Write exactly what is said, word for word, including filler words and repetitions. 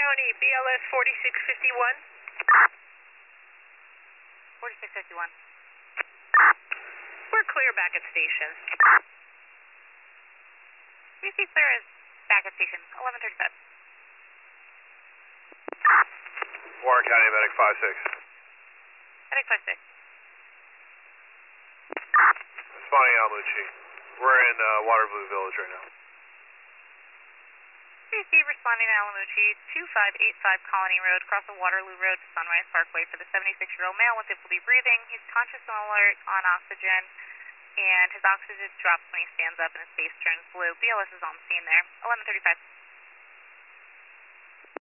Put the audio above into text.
County, B L S forty-six fifty-one. forty-six fifty-one. We're clear back at station. B C clear is back at station, eleven thirty-five. Warren County, Medic five six. Medic five six. Responding Alamuchi. We're in uh, Waterblue Village right now. B C responding to Alamuchi, two five eight five Colony Road, across the Waterloo Road to Sunrise Parkway for the seventy-six-year-old male with difficulty breathing. He's conscious and alert on oxygen, and his oxygen drops when he stands up and his face turns blue. B L S is on the scene there, eleven thirty-five.